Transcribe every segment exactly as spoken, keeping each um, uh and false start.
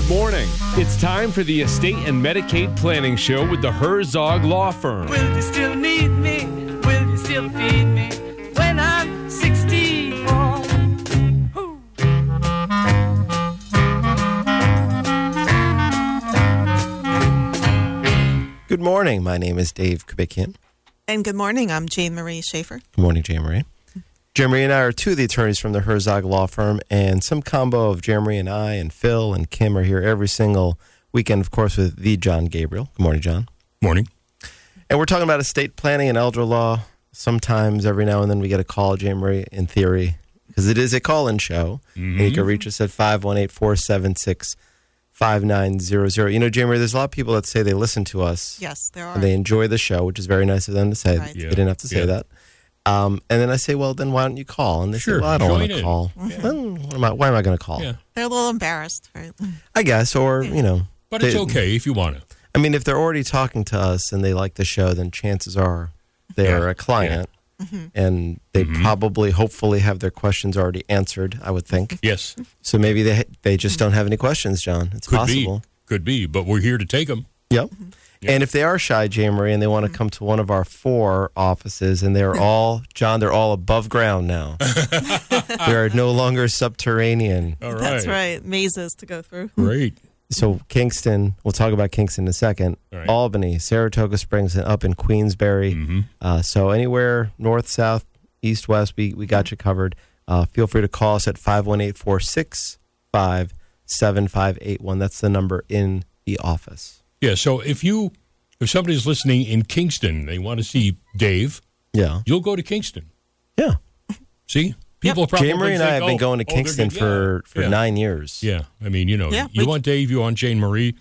Good morning. It's time for the Estate and Medicaid Planning Show with the Herzog Law Firm. Will you still need me? Will you still feed me when I'm sixty-four? Ooh. Good morning. My name is Dave Kubikian. And good morning. I'm Jane Marie Schaefer. Good morning, Jane Marie. Jane Marie and I are two of the attorneys from the Herzog Law Firm, and some combo of Jane Marie and I and Phil and Kim are here every single weekend, of course, with the John Gabriel. Good morning, John. Morning. And we're talking about estate planning and elder law. Sometimes, every now and then, we get a call, Jane Marie, in theory, because it is a call-in show. Mm-hmm. And you can reach us at five one eight, four seven six, five nine zero zero. You know, Jane Marie, there's a lot of people that say they listen to us. Yes, there are. And they enjoy the show, which is very nice of them to say. Right. They Yeah. didn't have to say Yeah. that. Um, and then I say, well, then why don't you call? And they Sure, say, well, I don't want join to in. call. Yeah. Well, what am I, why am I going to call? Yeah. They're a little embarrassed, right? I guess, or, you know. But it's they- okay if you want to. I mean, if they're already talking to us and they like the show, then chances are they're Yeah. a client. Mm-hmm. And they Mhm. probably, hopefully, have their questions already answered, I would think. Yes. So maybe they they just don't have any questions, John. It's Could possible. be. Could be. But we're here to take them. Yep. Yeah. And if they are shy, Jane Marie, and they want to come to one of our four offices, and they're all, John, they're all above ground now. They are no longer subterranean. All right. That's right. Mazes to go through. Great. So Kingston, we'll talk about Kingston in a second. All right. Albany, Saratoga Springs, and up in Queensbury. Mm-hmm. Uh, so anywhere north, south, east, west, we, we got you covered. Uh, feel free to call us at five one eight, four six five, seven five eight one. That's the number in the office. Yeah. So if you, if somebody's listening in Kingston, they want to see Dave, Yeah. you'll go to Kingston. Yeah. See? People probably Jane Marie and I think, have been oh, going to oh, they're Kingston good. for, Yeah. for Yeah. nine years. Yeah. I mean, you know, Yeah, you we- want Dave, you want Jane Marie,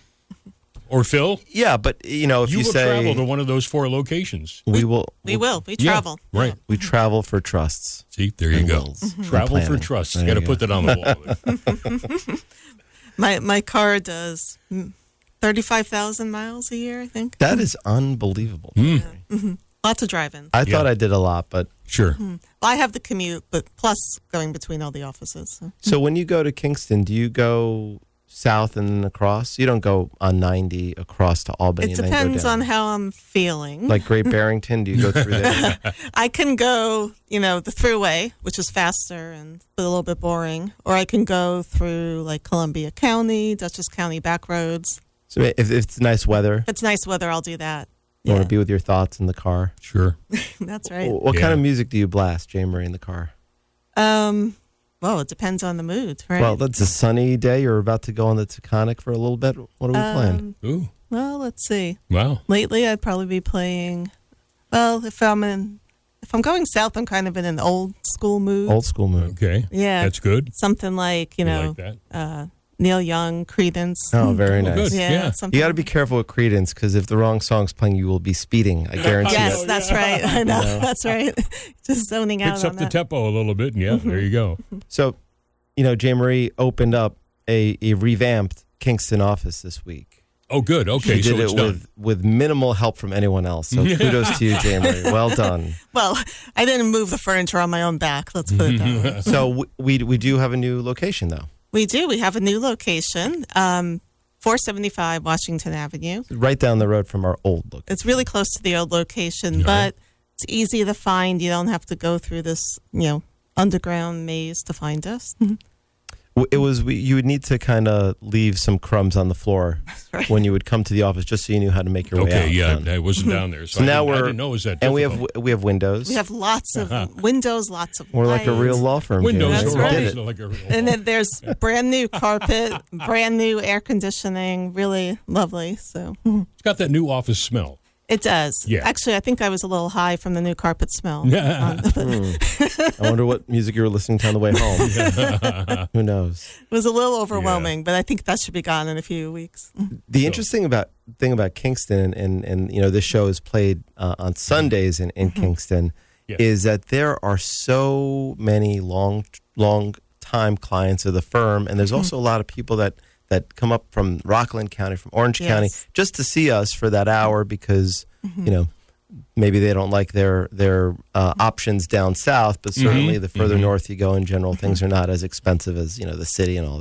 or Phil. Yeah, but, you know, if You you, will say travel to one of those four locations. we will, We will. We Yeah, travel. right. we travel for trusts. See, there you and go. wills and Travel for planning. trust. There Got to you put go. that on the wall. My my car does mm, thirty-five thousand miles a year, I think. That is unbelievable. Mm. Lots of driving. I Yeah. thought I did a lot, but Sure. Well, I have the commute, but plus going between all the offices. So. so when you go to Kingston, do you go south and then across? You don't go on ninety across to Albany. It and then go depends down. on how I'm feeling. Like Great Barrington, do you go through there? I can go, you know, the thruway, which is faster and a little bit boring, or I can go through like Columbia County, Dutchess County back roads. So if, if it's nice weather, If it's nice weather, I'll do that. you want Yeah, to be with your thoughts in the car. Sure. that's right. What Yeah. kind of music do you blast, Jane Marie, in the car? Um, well, it depends on the mood, right? Well, that's a sunny day. You're about to go on the Taconic for a little bit. What are we playing? um, Ooh. well, let's see. Wow. Lately, I'd probably be playing. Well, if I'm in, if I'm going south, I'm kind of in an old school mood. Old school mood. Okay. yeah, That's good. something like you You know like that? uh, Neil Young, Creedence. Oh, very Oh, nice. good. Yeah, Yeah. something. You got to be careful with Credence because if the wrong song's playing, you will be speeding. I guarantee Yes, it. that's right. I know. Yeah. That's right. Just zoning out Picks on up the that. tempo a little bit, and yeah, there you go. So, you know, Jane Marie opened up a, a revamped Kingston office this week. Oh, good. Okay, She so did it's it done. with, with minimal help from anyone else. So kudos to you, Jane Marie. Well done. Well, I didn't move the furniture on my own back. Let's put it that way. So we, we we do have a new location, though. We do. We have a new location, um, four seventy-five Washington Avenue. Right down the road from our old location. It's really close to the old location, All right. but it's easy to find. You don't have to go through this, you know, underground maze to find us. W- It was we, you would need to kind of leave some crumbs on the floor Right. when you would come to the office, just so you knew how to make your way out. Okay, yeah, John. I wasn't down there, so, So I, now didn't, I we're didn't know it was that and we have difficult. w- we have windows. We have lots of windows, lots of We're like a lights. real law firm. Jane Windows Marie. That's are We right. did always it. like a And then there's brand new carpet, brand new air conditioning, really lovely. So It's got that new office smell. it does. Yeah. Actually, I think I was a little high from the new carpet smell. Yeah. Um, but I wonder what music you were listening to on the way home. Who knows? it was a little overwhelming, but I think that should be gone in a few weeks. The interesting about thing about Kingston, and, and you know, this show is played uh, on Sundays in, in Kingston, Yeah. is that there are so many long, long time clients of the firm, and there's also a lot of people that, that come up from Rockland County, from Orange Yes. County, just to see us for that hour because, you know, maybe they don't like their their uh, options down south, but certainly the further Mhm. north you go in general, things are not as expensive as, you know, the city and all that.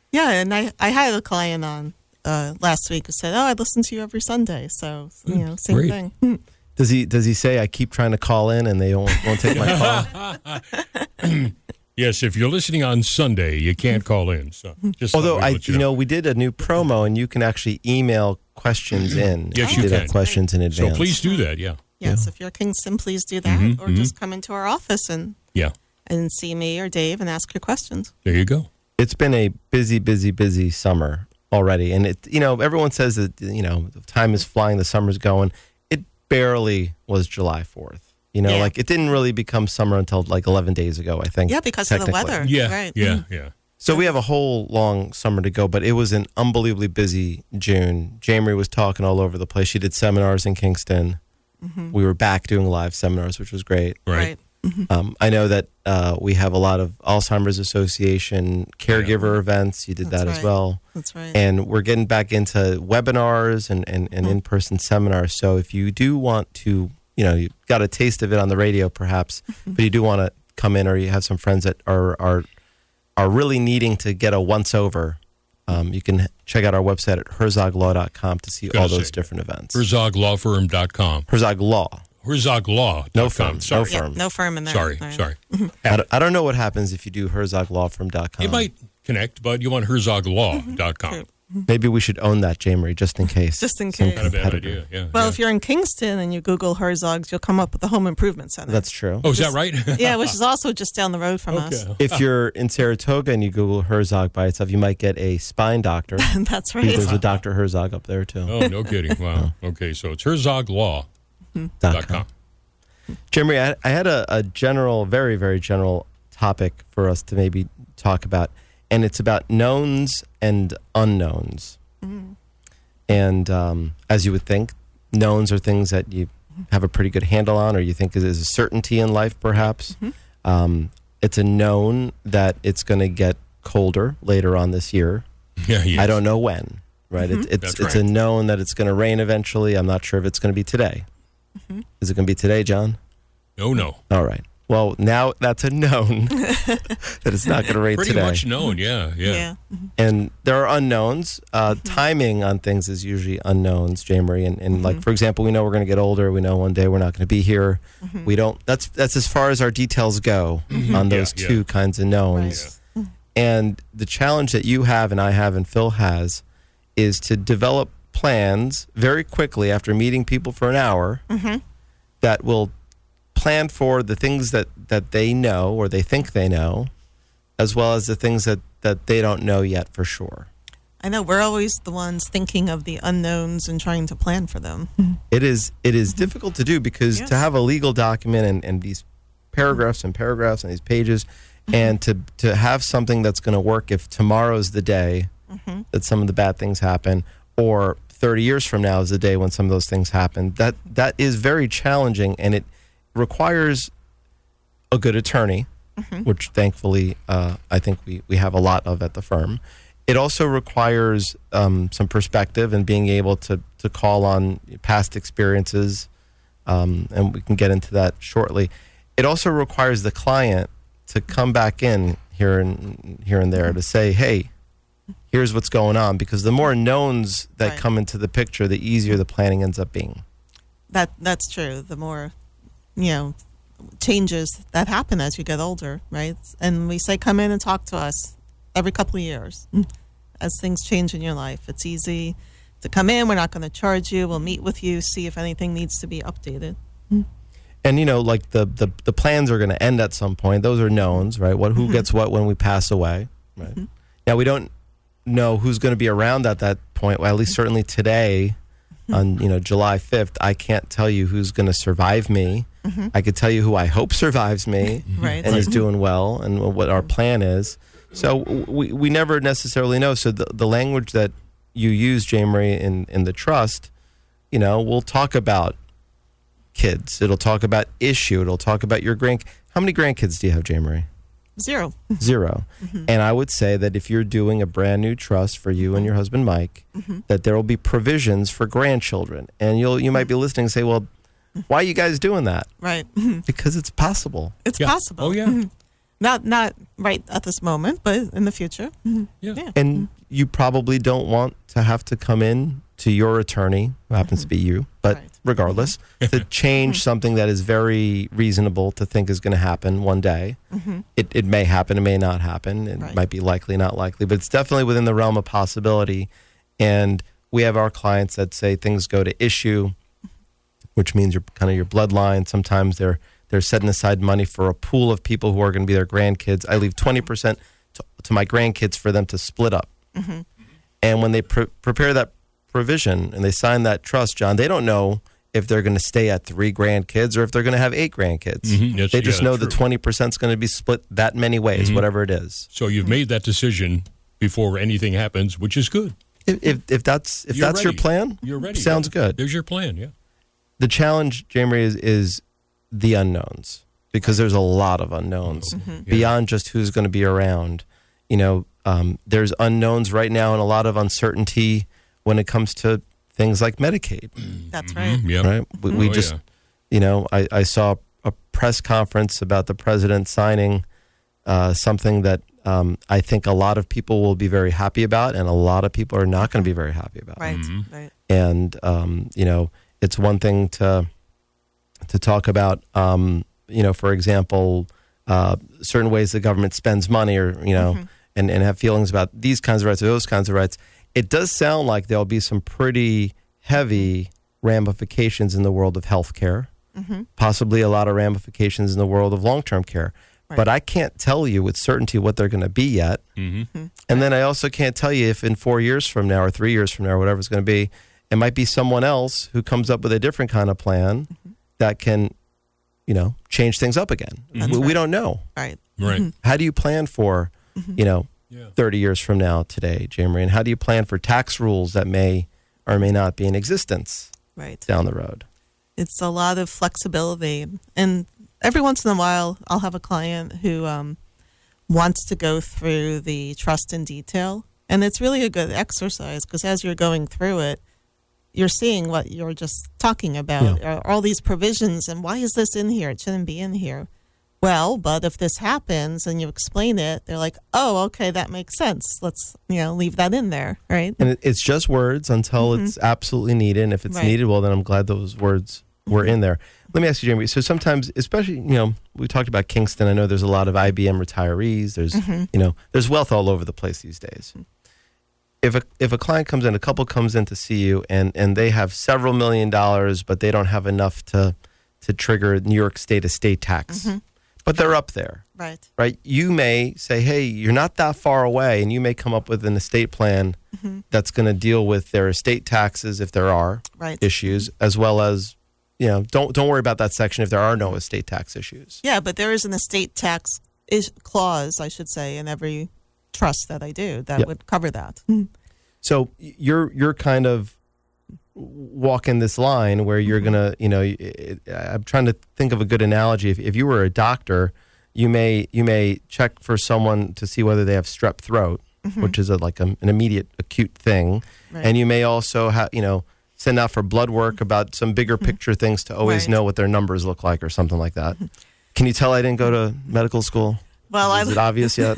Yeah, and I, I had a client on uh, last week who said, "Oh, I listen to you every Sunday." So you know, same Great. thing. Does he does he say I keep trying to call in and they won't, won't take my call? Yes, if you're listening on Sunday, you can't call in. So just thought Although we'd I, let you know, we did a new promo and you can actually email questions in. Yes, if you did can. have questions in So advance. please do that. Yeah, Yes, if you're Kingston, please do that, Mhm, or mhm. just come into our office and yeah. and see me or Dave and ask your questions. There you go. It's been a busy, busy, busy summer already, and it you know everyone says that you know time is flying, the summer's going. It barely was July fourth. You know, Yeah. like it didn't really become summer until like eleven days ago, I think. Yeah, because of the technically. weather. Yeah, Right. yeah, yeah. So we have a whole long summer to go, but it was an unbelievably busy June. Jamie was talking all over the place. She did seminars in Kingston. Mm-hmm. We were back doing live seminars, which was great. Right. Um, I know that uh, we have a lot of Alzheimer's Association caregiver events. You did That's that as right. well. That's right. And we're getting back into webinars and, and, and Mhm. in-person seminars. So if you do want to, you know, you got a taste of it on the radio perhaps, but you do want to come in or you have some friends that are are, are really needing to get a once-over, um, you can check out our website at herzog law dot com to see Gonna all those say, different events. Herzog Law Firm dot com. Herzog Law. Herzog Law. No firm. Sorry. No firm. Yeah, no firm in there. Sorry. Right. Sorry. I don't, I don't know what happens if you do herzog law firm dot com. It might connect, but you want Herzog Law dot com. True. Maybe we should own that, Jamery, just in case. Just in Some case. Not a bad competitor. idea. Yeah. Well, yeah. if you're in Kingston and you Google Herzog's, you'll come up with the Home Improvement Center. That's true. Oh, is that right? yeah, which is also just down the road from us. Okay. If you're in Saratoga and you Google Herzog by itself, you might get a spine doctor. That's right. There's a Doctor Herzog up there, too. Oh, no kidding. Wow. Okay, so it's Herzog Law dot Dot com. com. Jamery, I, I had a, a general, very, very general topic for us to maybe talk about, and it's about knowns and unknowns. Mm-hmm. And um, as you would think, knowns are things that you have a pretty good handle on, or you think is, is a certainty in life, perhaps. Mm-hmm. Um, it's a known that it's going to get colder later on this year. Yeah, yes. I don't know when, right? Mm-hmm. It, it's That's it's right. a known that it's going to rain eventually. I'm not sure if it's going to be today. Mm-hmm. Is it going to be today, John? No, no. All right. Well, now that's a known that it's not going to rain Pretty today. much known, yeah, yeah. Yeah. And there are unknowns. Uh, Timing on things is usually unknowns, Jamery. And, and like, for example, we know we're going to get older. We know one day we're not going to be here. We don't. That's that's as far as our details go on those Yeah, two yeah. kinds of knowns. And the challenge that you have and I have and Phil has is to develop plans very quickly after meeting people for an hour that will plan for the things that, that they know or they think they know, as well as the things that, that they don't know yet for sure. I know we're always the ones thinking of the unknowns and trying to plan for them. It is it is difficult to do because Yes. to have a legal document and, and these paragraphs and paragraphs and these pages and to to have something that's going to work if tomorrow's the day that some of the bad things happen or thirty years from now is the day when some of those things happen, that that is very challenging, and it requires a good attorney, which thankfully uh, I think we, we have a lot of at the firm. It also requires um, some perspective and being able to, to call on past experiences, um, and we can get into that shortly. It also requires the client to come back in here and here and there to say, hey, here's what's going on, because the more knowns that Right. come into the picture, the easier the planning ends up being. That that's true. The more, you know, changes that happen as you get older, right? And we say, come in and talk to us every couple of years as things change in your life. It's easy to come in. We're not going to charge you. We'll meet with you, see if anything needs to be updated. And you know, like the the, the plans are going to end at some point. Those are knowns, right? What who gets what when we pass away, right? Now we don't know who's going to be around at that point. Well, at least certainly today, on you know July fifth, I can't tell you who's going to survive me. I could tell you who I hope survives me Right. and is doing well, and what our plan is. So we we never necessarily know. So the the language that you use, Jamery, in in the trust, you know, we'll talk about kids. It'll talk about issue. It'll talk about your grand. How many grandkids do you have, Jamery? Zero. Zero. And I would say that if you're doing a brand new trust for you and your husband Mike, that there will be provisions for grandchildren. And you'll you might be listening and say, well, why are you guys doing that? Right. Because it's possible. It's Yeah. possible. Oh, yeah. Not not right at this moment, but in the future. Mhm. Yeah. Yeah. And you probably don't want to have to come in to your attorney, who happens to be you, but Right. regardless, to change something that is very reasonable to think is going to happen one day. It, it may happen, it may not happen. It Right. might be likely, not likely, but it's definitely within the realm of possibility. And we have our clients that say things go to issue, which means your kind of your bloodline. Sometimes they're they're setting aside money for a pool of people who are going to be their grandkids. I leave twenty percent to, to my grandkids for them to split up. And when they pre- prepare that provision and they sign that trust, John, they don't know if they're going to stay at three grandkids or if they're going to have eight grandkids. Mhm, that's- They just yeah, know the true. twenty percent is going to be split that many ways, whatever it is. So you've made that decision before anything happens, which is good. If if, if that's if You're that's your ready. plan, You're ready. sounds Yeah. good. There's your plan, yeah. The challenge, Jamie, is, is the unknowns because there's a lot of unknowns beyond just who's going to be around. You know, um, there's unknowns right now and a lot of uncertainty when it comes to things like Medicaid. That's right. Yeah. Right? We, we Oh, just, yeah. you know, I, I saw a press conference about the president signing uh, something that um, I think a lot of people will be very happy about, and a lot of people are not going to be very happy about. Right. Mm-hmm. Right. And um, you know, it's one thing to to talk about, um, you know, for example, uh, certain ways the government spends money, or you know, and, and have feelings about these kinds of rights or those kinds of rights. It does sound like there'll be some pretty heavy ramifications in the world of healthcare, possibly a lot of ramifications in the world of long-term care. But I can't tell you with certainty what they're going to be yet. Mm-hmm. And then I also can't tell you if in four years from now or three years from now or whatever it's going to be, it might be someone else who comes up with a different kind of plan that can, you know, change things up again. That's We, we right. don't know. Right. Right. How do you plan for, you know, Yeah. thirty years from now today, Jamie? And how do you plan for tax rules that may or may not be in existence Right. down the road? It's a lot of flexibility. And every once in a while, I'll have a client who um, wants to go through the trust in detail. And it's really a good exercise because as you're going through it, you're seeing what you're just talking about, Yeah. are all these provisions, and why is this in here? It shouldn't be in here. Well, but if this happens and you explain it, they're like, oh, okay, that makes sense. Let's, you know, leave that in there, right? And it, it's just words until it's absolutely needed. And if it's Right. needed, well, then I'm glad those words were in there. Let me ask you, Jamie. So sometimes, especially, you know, we talked about Kingston. I know there's a lot of I B M retirees. There's, you know, there's wealth all over the place these days. If a if a client comes in, a couple comes in to see you, and, and they have several million dollars, but they don't have enough to to trigger New York State estate tax, but they're up there. Right. Right, you may say, hey, you're not that far away, and you may come up with an estate plan that's going to deal with their estate taxes if there are Right. issues, as well as, you know, don't don't worry about that section if there are no estate tax issues. Yeah, but there is an estate tax is- clause, I should say, in every trust that I do that Yep. would cover that. So you're you're kind of walking this line where you're gonna, you know, it, it, I'm trying to think of a good analogy. If, if you were a doctor, you may you may check for someone to see whether they have strep throat, which is a, like a, an immediate acute thing, Right. and you may also have, you know, send out for blood work about some bigger picture things to always Right. know what their numbers look like or something like that. Can you tell I didn't go to medical school? Well, Is I it obvious yet?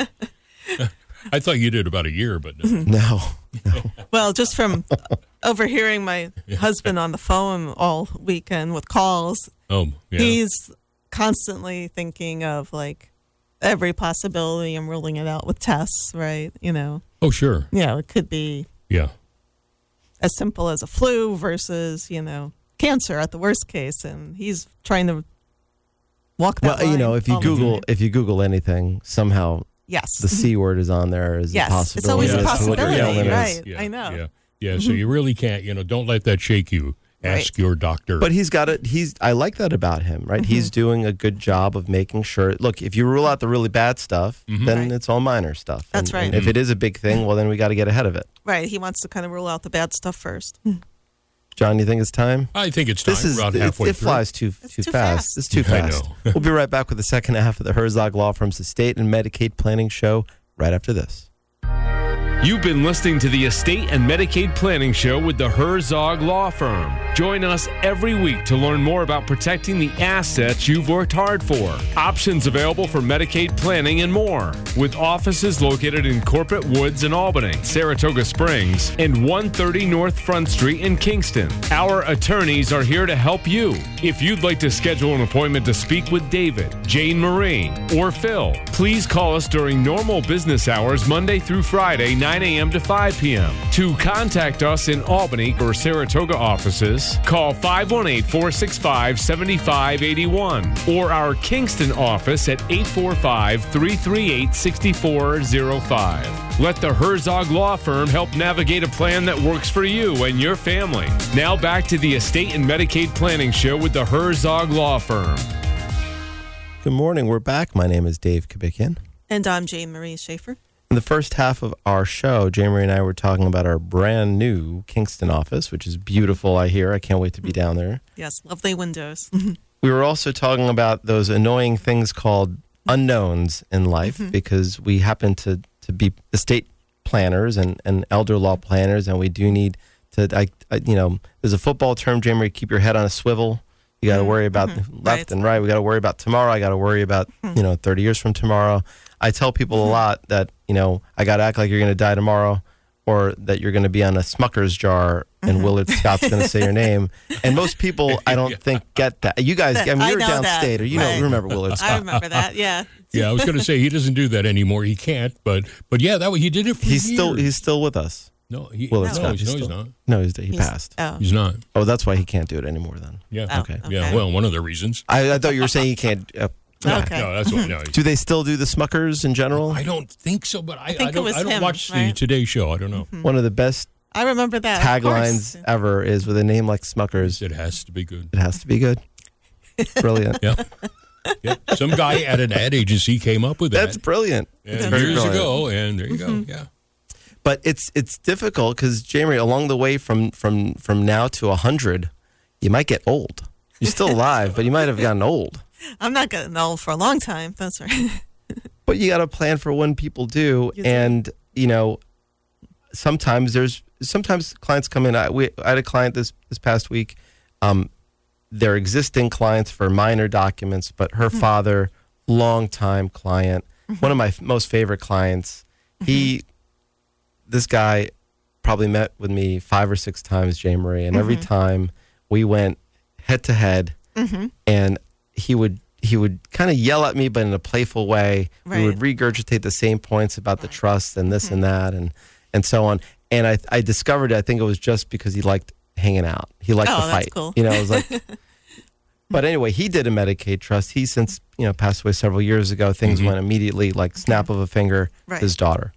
I thought you did about a year, but no. No. well, just from overhearing my husband on the phone all weekend with calls, Oh, yeah. he's constantly thinking of like every possibility and ruling it out with tests, right? You know, Oh, sure. you know, it could be Yeah. as simple as a flu versus, you know, cancer at the worst case, and he's trying to walk that Well, you know, line if you all the Google time. if you Google anything, somehow yes, the C word is on there as Yes, a it's possibility. always a as to what your possibility, ailment is. right. Yeah, I know. Yeah. Yeah. So you really can't, you know, don't let that shake you. Ask your doctor. But he's got it. He's. I like that about him, right? He's doing a good job of making sure. Look, if you rule out the really bad stuff, then Right. it's all minor stuff. That's And- right. and if it is a big thing, well, then we got to get ahead of it. right. He wants to kind of rule out the bad stuff first. John, you think it's time? I think it's time. This is around it, halfway it through. flies too It's too too fast. fast. It's too I fast. know. We'll be right back with the second half of the Herzog Law Firm's Estate and Medicaid Planning Show right after this. You've been listening to the Estate and Medicaid Planning Show with the Herzog Law Firm. Join us every week to learn more about protecting the assets you've worked hard for. Options available for Medicaid planning and more. With offices located in Corporate Woods in Albany, Saratoga Springs, and one thirty North Front Street in Kingston. Our attorneys are here to help you. If you'd like to schedule an appointment to speak with David, Jane Marie, or Phil, please call us during normal business hours Monday through Friday, nine a.m. to five p.m. To contact us in Albany or Saratoga offices, call five one eight, four six five, seven five eight one or our Kingston office at eight four five, three three eight, six four zero five. Let the Herzog Law Firm help navigate a plan that works for you and your family. Now back to the Estate and Medicaid Planning Show with the Herzog Law Firm. Good morning. We're back. My name is Dave Kabikian. And I'm Jane Marie Schaefer. In the first half of our show, Jane Marie and I were talking about our brand new Kingston office, which is beautiful, I hear. I can't wait to be down there. Yes, lovely windows. We were also talking about those annoying things called unknowns in life Mm-hmm. because we happen to, to be estate planners and, and elder law planners, and we do need to, I, I, you know, there's a football term, Jane Marie, keep your head on a swivel. You got to worry about Mm-hmm. left Right. and right. We got to worry about tomorrow. I got to worry about, you know, thirty years from tomorrow. I tell people a lot that, you know, I got to act like you're going to die tomorrow, or that you're going to be on a Smucker's jar and Willard Scott's going to say your name. And most people, I don't think, get that. You guys, I mean, I you're know that. downstate, or you Right. know, remember Willard I Scott. remember that, yeah. Yeah, I was going to say he doesn't do that anymore. He can't, but but yeah, that way he did it for He's years. still he's still with us. no, he, Willard no, Scott. he's, no, he's still, not. No, he's, he He's- passed. Oh, He's not. Oh, that's why he can't do it anymore then. Yeah. Oh, Okay. Yeah. okay. Well, one of the reasons. I, I thought you were saying he can't. Uh, okay. No, that's what. No, do they still do the Smuckers in general? I don't think so, but I, I, think it don't. was I don't him, watch the right? Today Show. I don't know. One of the best I remember that. of taglines course. ever is with a name like Smuckers. It has to be good. It has to be good. Brilliant. Yeah. Yeah. Some guy at an ad agency came up with that. That's brilliant. It's and very years brilliant. ago, and there you go. Yeah. But it's it's difficult because, Jamie, along the way from from from now to a hundred, you might get old. You're still alive, but you might have gotten old. I'm not getting old for a long time. That's right. But you got to plan for when people do, You do. and you know, sometimes there's sometimes clients come in. I, we, I had a client this this past week. Um, they're existing clients for minor documents, but her father, longtime client, one of my f- most favorite clients. He, this guy, probably met with me five or six times, Jane Marie, and every time we went head to head, and he would he would kind of yell at me, but in a playful way. We would regurgitate the same points about the trust and this and that and and so on. And I I discovered I think it was just because he liked hanging out. He liked Oh, to that's fight. cool. You know, it was like. But anyway, he did a Medicaid trust. He since you know passed away several years ago. Things went immediately, like snap of a finger. Right. His daughter,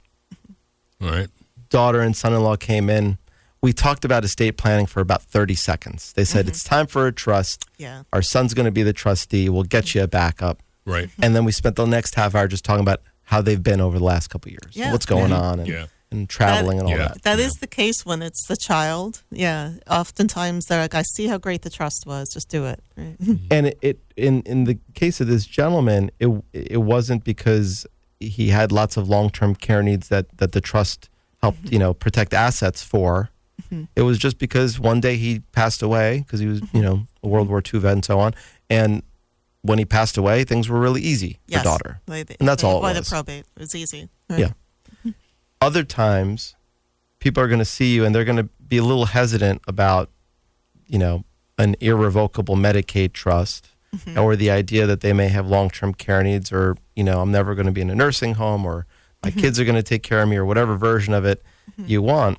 All right. daughter and son-in-law came in. We talked about estate planning for about thirty seconds. They said it's time for a trust. Yeah. Our son's going to be the trustee. We'll get you a backup. Right. And then we spent the next half hour just talking about how they've been over the last couple of years, Yeah. what's going on, and, Yeah. and traveling and all Yeah. that. That is the case when it's the child. Yeah. Oftentimes they're like, I see how great the trust was. Just do it. Right. And it, it in in the case of this gentleman, it it wasn't because he had lots of long term care needs that that the trust helped you know protect assets for. It was just because one day he passed away because he was you know a World War Two vet and so on. And when he passed away, things were really easy Yes. for daughter. They, they, And that's they all it avoided was. probate. It was easy. Right. Yeah. Other times, people are going to see you and they're going to be a little hesitant about, you know, an irrevocable Medicaid trust or the idea that they may have long-term care needs or, you know, I'm never going to be in a nursing home or my kids are going to take care of me or whatever version of it you want.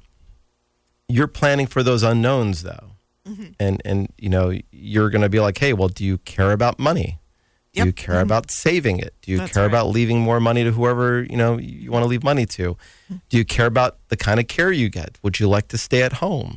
You're planning for those unknowns, though. And, and you know, you're going to be like, hey, well, do you care about money? Do Yep. you care about saving it? Do you That's care right. about leaving more money to whoever, you know, you want to leave money to? Do you care about the kind of care you get? Would you like to stay at home?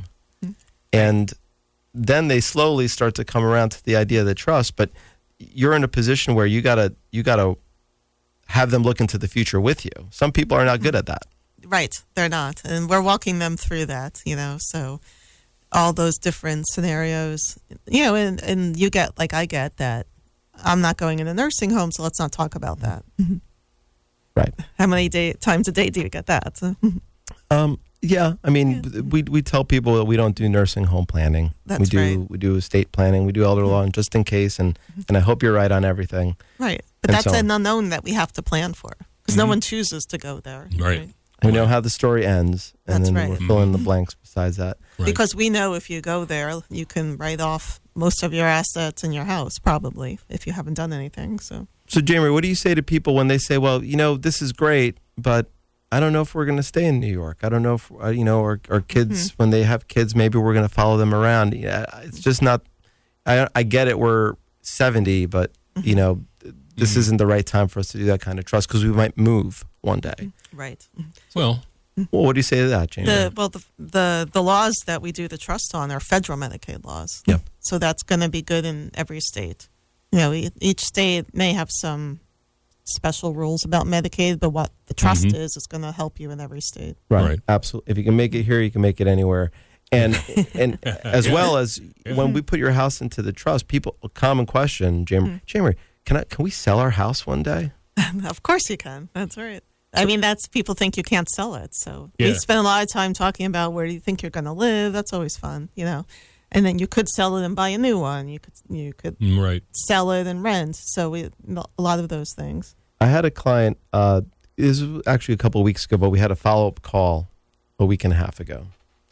And then they slowly start to come around to the idea of the trust, but you're in a position where you got to you got to have them look into the future with you. Some people are not good at that. Right. They're not. And we're walking them through that, you know, so all those different scenarios, you know, and, and you get, like I get that I'm not going in a nursing home, so let's not talk about that. Right. How many day, times a day do you get that? Um, Yeah, I mean, yeah. we we tell people that we don't do nursing home planning. That's we do right. we do estate planning. We do elder law, and just in case. And and I hope you're right on everything. Right, but And that's so on. an unknown that we have to plan for because no one chooses to go there. Right. We know how the story ends, and That's then right. we're filling the blanks besides that. Right. Because we know if you go there, you can write off most of your assets in your house, probably, if you haven't done anything. So, So, Jamie, what do you say to people when they say, "Well, you know, this is great, but I don't know if we're going to stay in New York. I don't know if uh, you know, our, our kids Mm-hmm. when they have kids, maybe we're going to follow them around." Yeah, it's just not. I I get it. We're seventy, but you know, this Mm-hmm. isn't the right time for us to do that kind of trust because we might move one day. right. Well, Well, what do you say to that, Jamie? The well, the, the the laws that we do the trust on are federal Medicaid laws. Yep. So that's going to be good in every state. You know, e- each state may have some special rules about Medicaid, but what the trust Mhm. is is going to help you in every state. Right. Right. Absolutely. If you can make it here, you can make it anywhere. And and as well as when we put your house into the trust, people a common question, Jamie, Jamie, can I can we sell our house one day? Of course you can. That's right. I mean, that's people think you can't sell it. So Yeah. we spend a lot of time talking about where do you think you're going to live. That's always fun, you know. And then you could sell it and buy a new one. You could you could mm, right. sell it and rent. So we a lot of those things. I had a client, uh, this was actually a couple of weeks ago, but we had a follow-up call a week and a half ago.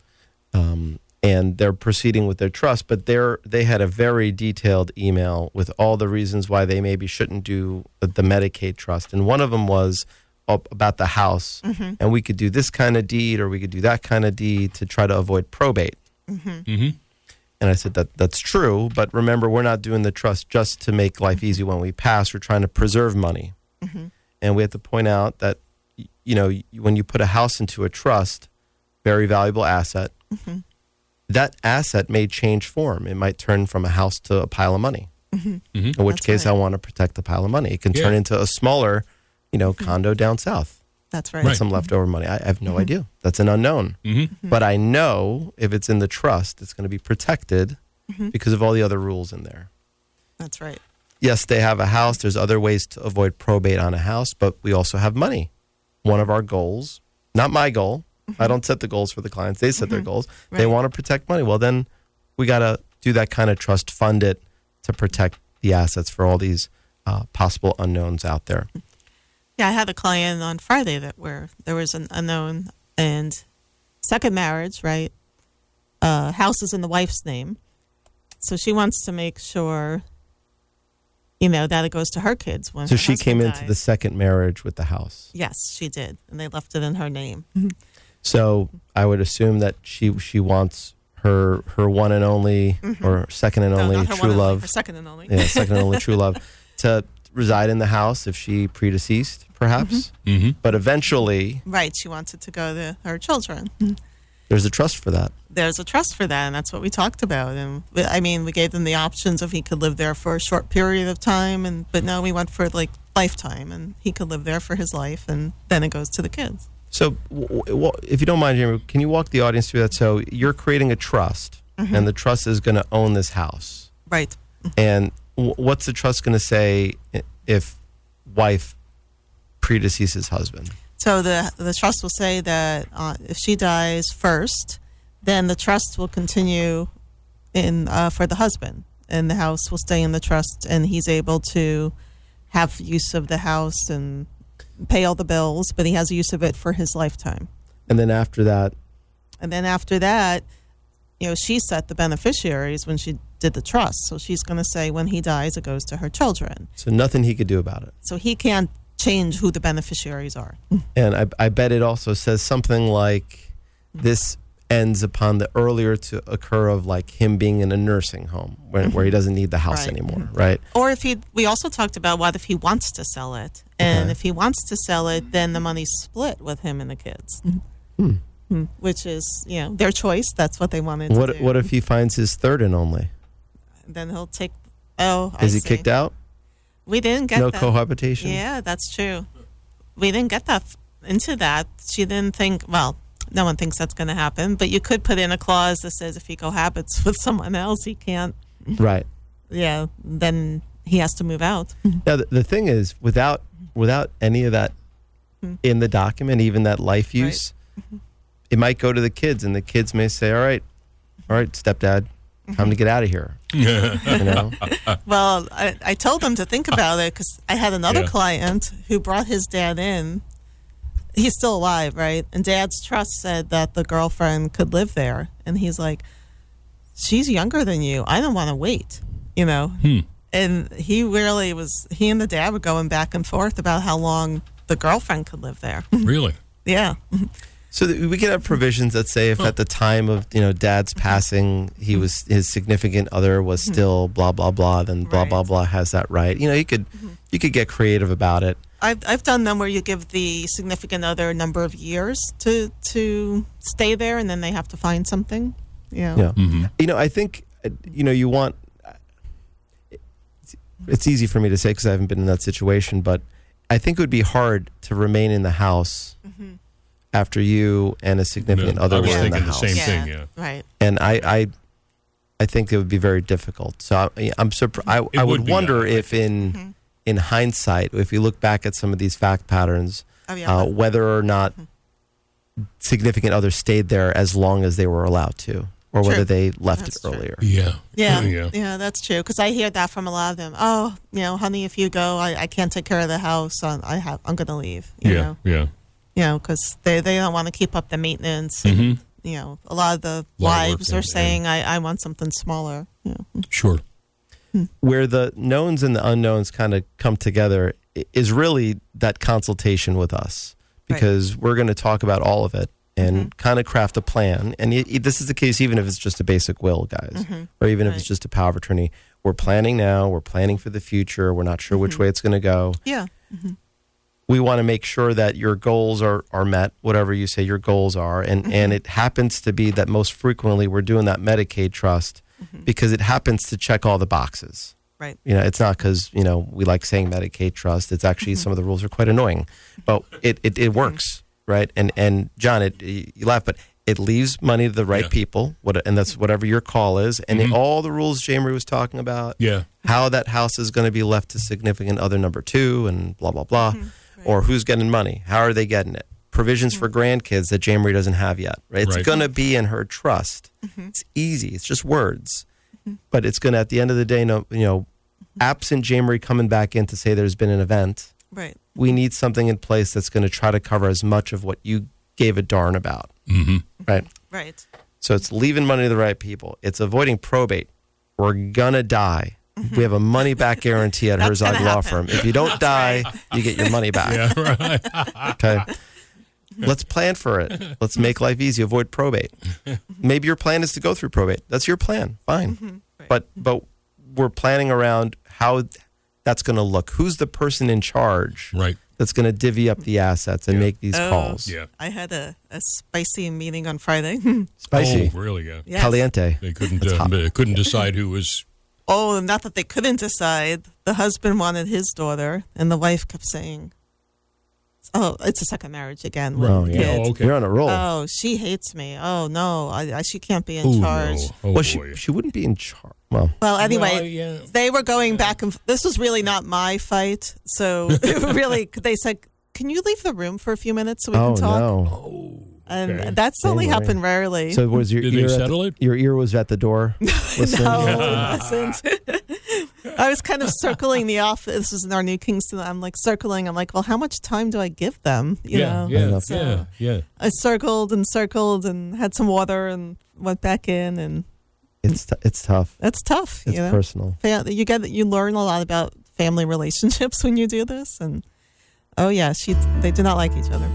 Um, and they're proceeding with their trust, but they're, they had a very detailed email with all the reasons why they maybe shouldn't do the, the Medicaid trust. And one of them was up about the house, and we could do this kind of deed or we could do that kind of deed to try to avoid probate. Mm-hmm. And I said, that that's true, but remember, we're not doing the trust just to make life easy when we pass. We're trying to preserve money. And we have to point out that, y- you know, y- when you put a house into a trust, very valuable asset, that asset may change form. It might turn from a house to a pile of money, in which That's case right. I want to protect the pile of money. It can Yeah. turn into a smaller, you know, condo down south. That's right. With some leftover money. I, I have no idea. That's an unknown. Mm-hmm. But I know if it's in the trust, it's going to be protected because of all the other rules in there. That's right. Yes, they have a house. There's other ways to avoid probate on a house, but we also have money. One of our goals, not my goal. I don't set the goals for the clients. They set their goals. They Right. want to protect money. Well, then we got to do that kind of trust, fund it to protect the assets for all these uh, possible unknowns out there. Yeah, I had a client on Friday that where there was an unknown and second marriage, right? Uh, house is in the wife's name. So she wants to make sure, you know, that it goes to her kids when So her she came husband into dies. the second marriage with the house. Yes, she did. And they left it in her name. So I would assume that she she wants her her one and only or second and No, only not her true one and only, love. her second and only. Yeah, second and only true love to reside in the house if she predeceased, perhaps. Mm-hmm. But eventually, Right. She wants it to go to her children. there's a trust for that. There's a trust for that, and that's what we talked about. And we- I mean, we gave them the options if he could live there for a short period of time, and but no, we went for like lifetime, and he could live there for his life, and then it goes to the kids. So, w- w- if you don't mind, Jamie, can you walk the audience through that? So, you're creating a trust, and the trust is going to own this house. Right. And w- what's the trust going to say i- if wife predeceases husband? So the the trust will say that uh, if she dies first, then the trust will continue in uh, for the husband, and the house will stay in the trust, and he's able to have use of the house and pay all the bills, but he has use of it for his lifetime. And then after that, And then after that, you know, she set the beneficiaries when she did the trust. So she's going to say when he dies, it goes to her children. so nothing he could do about it. So he can't change who the beneficiaries are. And I, I bet it also says something like this ends upon the earlier to occur of like him being in a nursing home where, where he doesn't need the house Right. anymore, right? Or if he, we also talked about what if he wants to sell it. And Okay. if he wants to sell it, then the money's split with him and the kids. Mm. Which is, you know, their choice. That's what they wanted to What do. what if he finds his third and only? Then he'll take, oh, I Is he see. kicked out? We didn't get No that. cohabitation? Yeah, that's true. We didn't get that f- into that. She didn't think, well, no one thinks that's going to happen, but you could put in a clause that says if he cohabits with someone else, he can't, Right. yeah, then he has to move out. Now the, the thing is, without without any of that in the document, even that life Right. use, it might go to the kids, and the kids may say, all right, all right, stepdad, time to get out of here. You know? Well, I, I told them to think about it because I had another Yeah. client who brought his dad in. He's still alive, right? And Dad's trust said that the girlfriend could live there. And he's like, she's younger than you. I don't want to wait, you know? Hmm. And he really was, he and the dad were going back and forth about how long the girlfriend could live there. Really? Yeah. So that we could have provisions that say if at the time of you know dad's passing he was his significant other was still blah blah blah, then blah Right. blah blah has that right. You know, you could you could get creative about it. I've I've done them where you give the significant other a number of years to to stay there, and then they have to find something. You know? Yeah. You know, I think uh, you know you want. It's, it's easy for me to say because I haven't been in that situation, but I think it would be hard to remain in the house after you and a significant No, other I was were in the thinking the house. same thing, yeah. Right. And I, I, I think it would be very difficult. So I, I'm surprised. I, It I would would be, wonder yeah. if, in in hindsight, if you look back at some of these fact patterns, Oh, yeah. uh, whether or not significant others stayed there as long as they were allowed to, or True. whether they left That's it true. earlier. Yeah. Yeah, yeah. yeah, that's true. Because I hear that from a lot of them. Oh, you know, honey, if you go, I, I can't take care of the house. I, I have, I'm going to leave. You Yeah. know, Yeah. you know, because they, they don't want to keep up the maintenance. And, Mhm. you know, a lot of the Lot of work wives are and- saying, I, I want something smaller. You know. Sure. Where the knowns and the unknowns kind of come together i- is really that consultation with us, Right. because we're going to talk about all of it and kind of craft a plan. And y- y- this is the case even if it's just a basic will, guys, or even if it's Right. just a power of attorney. We're planning now. We're planning for the future. We're not sure which way it's going to go. Yeah. We want to make sure that your goals are, are met, whatever you say your goals are. And, and it happens to be that most frequently we're doing that Medicaid trust because it happens to check all the boxes. Right. You know, it's not because, you know, we like saying Medicaid trust. It's actually some of the rules are quite annoying, but it, it, it works, right? And, and John, it, you laugh, but it leaves money to the right Yeah. people, what, and that's whatever your call is. And it- all the rules Jamery was talking about, Yeah. how that house is going to be left to significant other number two and blah, blah, blah, or who's getting money, how are they getting it? Provisions for grandkids that Jamery doesn't have yet, right? It's Right. going to be in her trust. It's easy. It's just words. But it's going to, at the end of the day, no, you know, absent Jamery coming back in to say there's been an event, Right. we need something in place that's going to try to cover as much of what you gave a darn about, Mm-hmm. right? Right. So it's leaving money to the right people. It's avoiding probate. We're going to die. We have a money back guarantee at That's Herzog gonna Law happen. Firm. If you don't die, you get your money back. Yeah. Right. Okay. Let's plan for it. Let's make life easy. Avoid probate. Maybe your plan is to go through probate. That's your plan. Fine. Right. But but we're planning around how that's going to look. Who's the person in charge Right. that's going to divvy up the assets and Yeah. make these Oh. calls? Yeah. I had a, a spicy meeting on Friday. Spicy. Oh, really? Yeah. Yes. Caliente. They couldn't That's uh, hot. they couldn't decide who was. Oh, not that they couldn't decide. The husband wanted his daughter, and the wife kept saying, "Oh, it's a second marriage again." with Oh, the yeah. kid. Oh, okay. You're on a roll. Oh, she hates me. Oh no, I, I she can't be in Oh, charge. no. Oh, well, she, boy. she wouldn't be in charge. Well, Well, anyway, Well, yeah. they were going back and f- this was really not my fight. So really, they said, "Can you leave the room for a few minutes so we oh, can talk?" no. Oh. And okay. that's only January. happened rarely. So was your Did ear they at settle the- it? Your ear was at the door listening? No, it wasn't. I was kind of circling the office. This was in our New Kingston. I'm like circling. I'm like, well, how much time do I give them? You Yeah. know. Yeah. Enough. Yeah. Yeah. I circled and circled and had some water and went back in, and It's t- it's tough. that's tough. It's you know, personal. Fa- you get you learn a lot about family relationships when you do this, and oh yeah, she they do not like each other,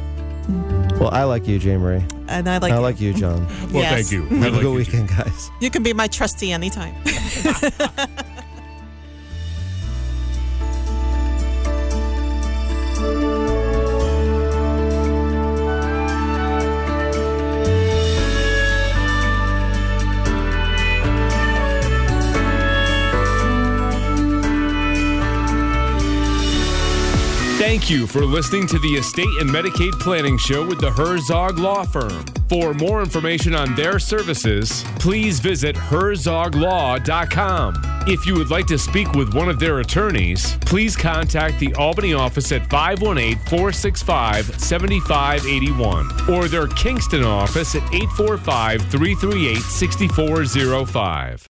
Well, I like you, Jamery. and I like I you. like you, John. Well, Yes. thank you. I Have a like good you, weekend, guys. You can be my trustee anytime. Thank you for listening to the Estate and Medicaid Planning Show with the Herzog Law Firm. For more information on their services, please visit herzog law dot com. If you would like to speak with one of their attorneys, please contact the Albany office at five one eight, four six five, seven five eight one or their Kingston office at eight four five, three three eight, six four zero five.